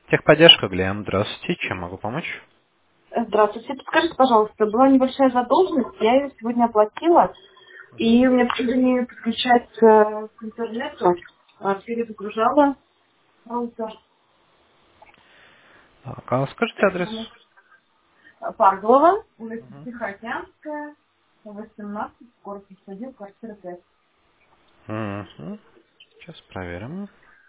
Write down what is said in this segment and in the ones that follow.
Техподдержка, Глем. Здравствуйте. Чем могу помочь? Здравствуйте. Подскажите, пожалуйста, была небольшая задолженность, я ее сегодня оплатила, и у меня не подключается к интернету, перезагружала браузер. Так, а скажите адрес? Павлова, улица Мгм. Тихоокеанская, 18, город Костадил, квартира 5. Мгм. Сейчас проверим.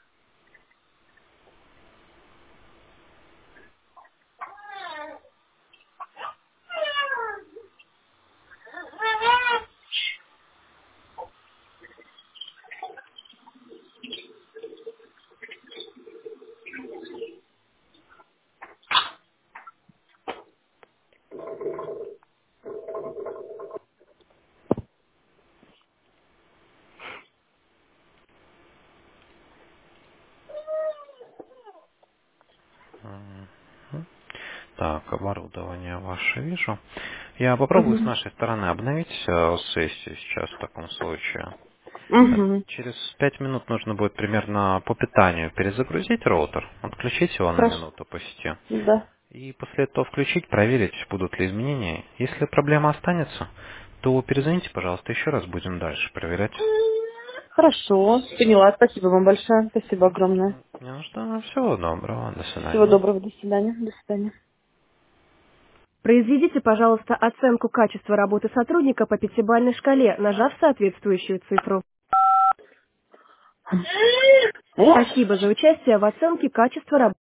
Мгм. Так, оборудование ваше вижу. Я попробую с Угу. нашей стороны обновить сессию сейчас в таком случае. Угу. Через 5 минут нужно будет примерно по питанию перезагрузить роутер, отключить его на Хорошо. минуту по сети. Да. И после этого включить, проверить, будут ли изменения. Если проблема останется, то перезвоните, пожалуйста, еще раз, будем дальше проверять. Хорошо. Поняла. Спасибо вам большое. Спасибо огромное. Не нужно. Всего доброго. До Всего свидания. доброго. До свидания. До свидания. Произведите, пожалуйста, оценку качества работы сотрудника по пятибалльной шкале, нажав соответствующую цифру. Спасибо за участие в оценке качества работы.